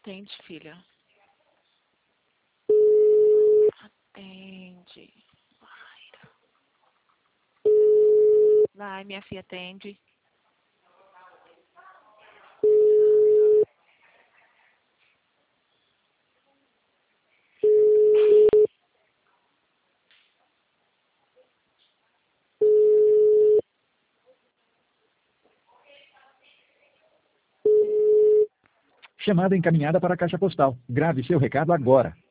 Atende, filha. Atende. Vai, minha filha, atende. Chamada encaminhada para a caixa postal. Grave seu recado agora.